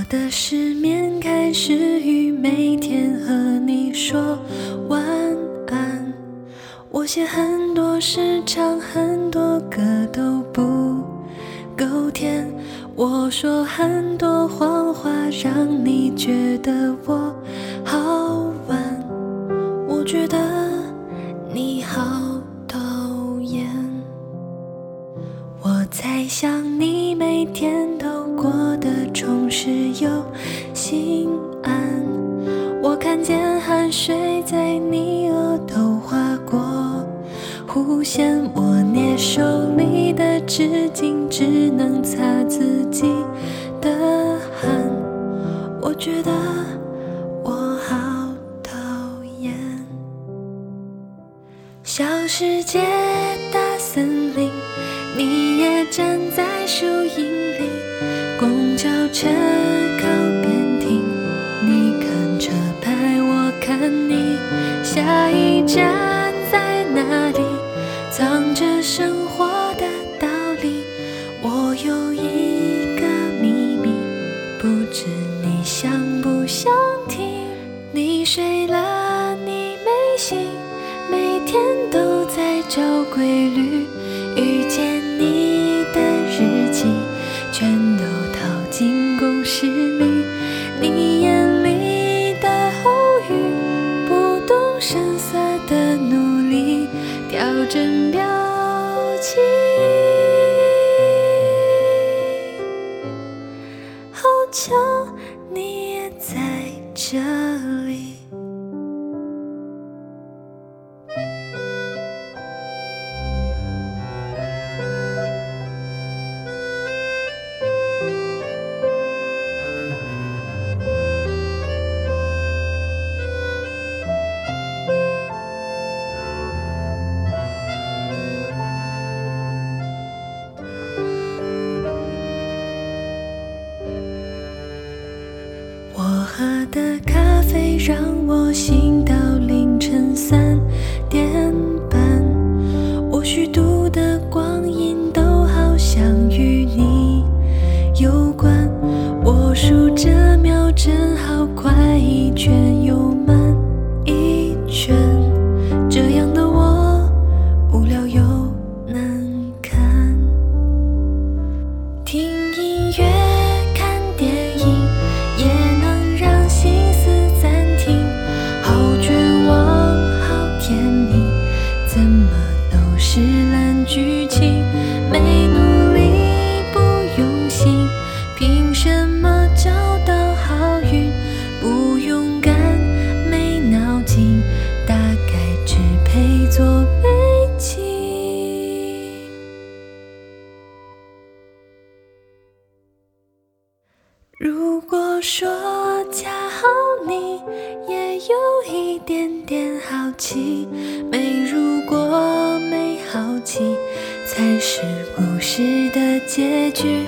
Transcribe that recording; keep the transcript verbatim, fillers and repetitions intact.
的失眠开始于每天和你说晚安。我写很多诗，唱很多歌都不够甜。我说很多谎话，让你觉得我好玩。我觉得你好讨厌。我猜想你每天都过得充实又心安。我看见汗水在你额头划过弧线，我捏手里的纸巾只能擦自己的汗。我觉得我好讨厌。小世界大森林，你也站在树荫里。公交车靠边停，你看车牌，我看你。下一站在哪里？藏着生活的道理。我有一个秘密，不知你想不想听。你睡了，你没醒，每天都在找规律。遇见你的日记，全都套进公式里。你眼里的偶遇，不动声色的努力，调整表情。好巧，你也在这里。我喝的咖啡让我醒到凌晨三点半。我虚度的光阴都好像与你有关。我数着秒针，好快一圈又慢一圈。这样的我无聊又难看。听音乐看电影也能让心思暂停。好绝望好甜蜜，怎么都是烂剧情。没努力不用心，凭什么找到好运？不勇敢没脑筋，大概只配做背景。如果说恰好你也有一点点好奇，没如果没好奇才是故事的结局。